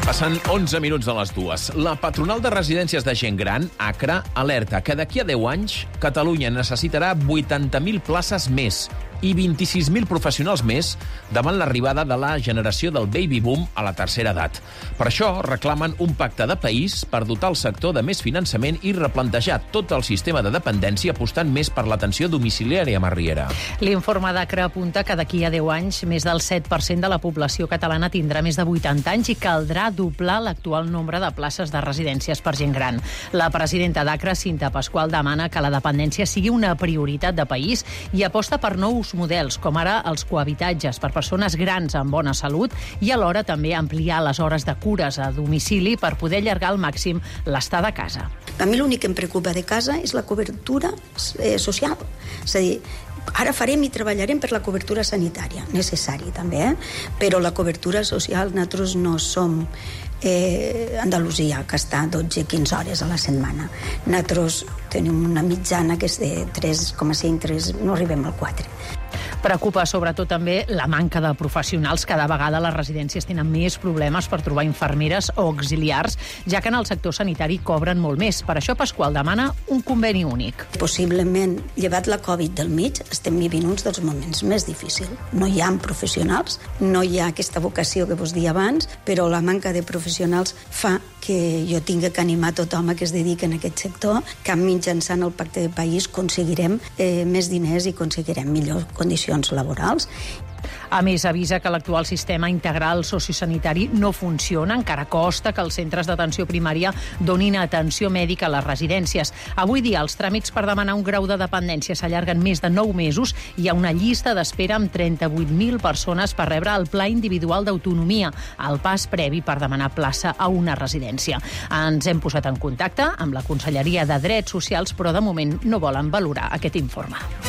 Passen 11 minuts de les 2. La patronal de residències de gent gran, ACRA, alerta que d'aquí a 10 anys Catalunya necessitarà 80.000 places més i 26.000 professionals més davant l'arribada de la generació del baby boom a la tercera edat. Per això reclamen un pacte de país per dotar el sector de més finançament i replantejar tot el sistema de dependència apostant més per l'atenció domiciliària a Riera. L'informe d'ACRA apunta que d'aquí a 10 anys més del 7% de la població catalana tindrà més de 80 anys i caldrà doblar l'actual nombre de places de residències per gent gran. La presidenta d'ACRA, Cinta Pasqual, demana que la dependència sigui una prioritat de país i aposta per nous models, com ara els cohabitatges per persones grans amb bona salut i alhora també ampliar les hores de cures a domicili per poder allargar al màxim l'estada a casa. A mi l'únic que em preocupa de casa és la cobertura social. És a dir, ara farem i treballarem per la cobertura sanitària, necessari també, però la cobertura social nosaltres no som Andalusia, que està 12-15 hores a la setmana. Nosaltres tenim una mitjana que és de 3,5, no arribem al 4. Preocupa sobretot també la manca de professionals. Cada vegada les residències tenen més problemes per trobar infermeres o auxiliars, ja que en el sector sanitari cobren molt més. Per això Pasqual demana un conveni únic. Possiblement, llevat la Covid del mig, estem vivint uns dels moments més difícils. No hi ha professionals, no hi ha aquesta vocació que vos dia abans, però la manca de professionals fa que jo tinga que animar tothom a que es dediqui en aquest sector, que mitjançant el pacte de país aconseguirem més diners i aconseguirem millors condicions laborals. A més, avisa que l'actual sistema integral sociosanitari no funciona. Encara costa que els centres d'atenció primària donin atenció mèdica a les residències. Avui dia, els tràmits per demanar un grau de dependència s'allarguen més de 9 mesos i hi ha una llista d'espera amb 38.000 persones per rebre el Pla Individual d'Autonomia, el pas previ per demanar plaça a una residència. Ens hem posat en contacte amb la Conselleria de Drets Socials, però de moment no volen valorar aquest informe.